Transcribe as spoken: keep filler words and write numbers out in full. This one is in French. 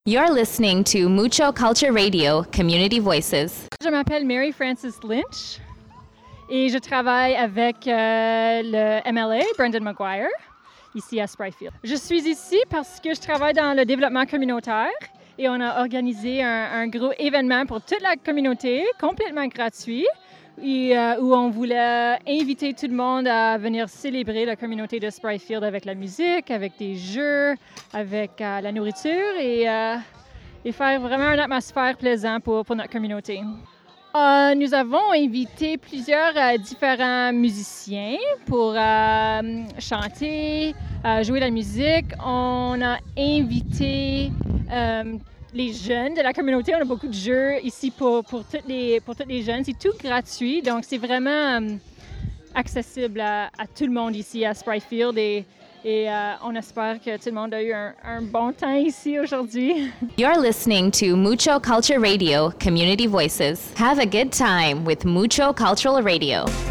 You're listening to Mucho Culture Radio, Community Voices. Je m'appelle Mary Frances Lynch et je travaille avec euh, le M L A, Brendan Maguire, ici à Sprayfield. Je suis ici parce que je travaille dans le développement communautaire et on a organisé un, un gros événement pour toute la communauté, complètement gratuit, et, euh, où on voulait inviter tout le monde à venir célébrer la communauté de Sprayfield avec la musique, avec des jeux, avec euh, la nourriture et, euh, et faire vraiment une atmosphère plaisante pour, pour notre communauté. Euh, nous avons invité plusieurs euh, différents musiciens pour euh, chanter, euh, jouer la musique. On a invité euh, les jeunes de la communauté. On a beaucoup de jeux ici pour, pour, toutes, les, pour toutes les jeunes. C'est tout gratuit, donc c'est vraiment euh, accessible à, à tout le monde ici à Sprayfield. Et, et euh, on espère que tout le monde a eu un, un bon temps ici aujourd'hui. You're listening to Mucho Culture Radio, Community Voices. Have a good time with Mucho Cultural Radio.